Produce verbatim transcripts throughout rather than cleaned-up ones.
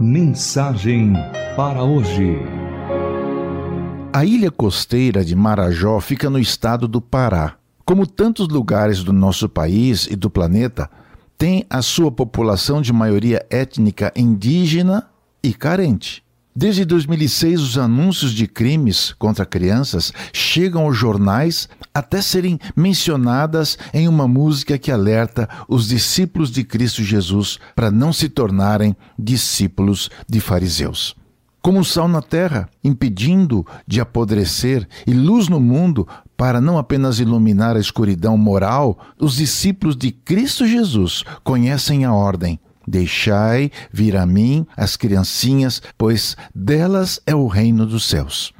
Mensagem para hoje. A ilha costeira de Marajó fica no estado do Pará. Como tantos lugares do nosso país e do planeta, tem a sua população de maioria étnica indígena e carente. Desde dois mil e seis, os anúncios de crimes contra crianças chegam aos jornais até serem mencionadas em uma música que alerta os discípulos de Cristo Jesus para não se tornarem discípulos de fariseus. Como sal na terra, impedindo de apodrecer, e luz no mundo para não apenas iluminar a escuridão moral, os discípulos de Cristo Jesus conhecem a ordem: deixai vir a mim as criancinhas, pois delas é o reino dos céus.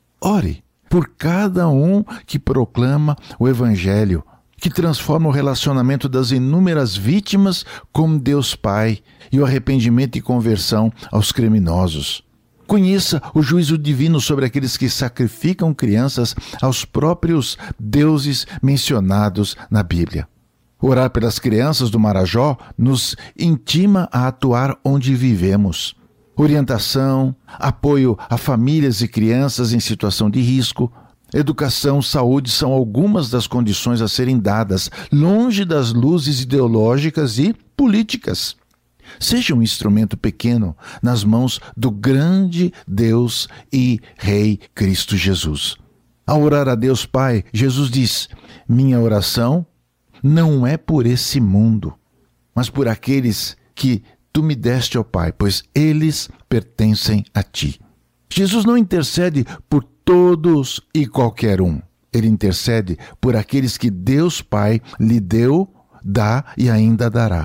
Ore por cada um que proclama o Evangelho, que transforma o relacionamento das inúmeras vítimas com Deus Pai e o arrependimento e conversão aos criminosos. Conheça o juízo divino sobre aqueles que sacrificam crianças aos próprios deuses mencionados na Bíblia. Orar pelas crianças do Marajó nos intima a atuar onde vivemos. Orientação, apoio a famílias e crianças em situação de risco, educação, saúde são algumas das condições a serem dadas, longe das luzes ideológicas e políticas. Seja um instrumento pequeno nas mãos do grande Deus e Rei Cristo Jesus. Ao orar a Deus Pai, Jesus diz: minha oração não é por esse mundo, mas por aqueles que tu me deste, ó Pai, pois eles pertencem a ti. Jesus não intercede por todos e qualquer um. Ele intercede por aqueles que Deus Pai lhe deu, dá e ainda dará.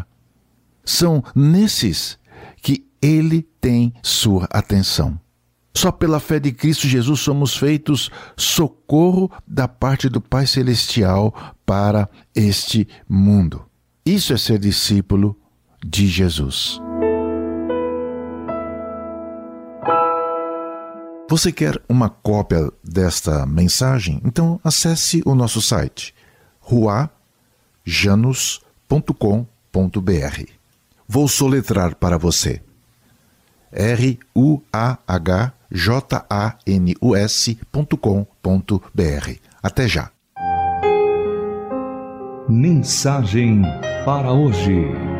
São nesses que ele tem sua atenção. Só pela fé de Cristo Jesus somos feitos socorro da parte do Pai Celestial para este mundo. Isso é ser discípulo de Jesus. Você quer uma cópia desta mensagem? Então acesse o nosso site ruah janus ponto com ponto br. Vou soletrar para você. R U A H J A N U S ponto com ponto br. Até já. Mensagem para hoje.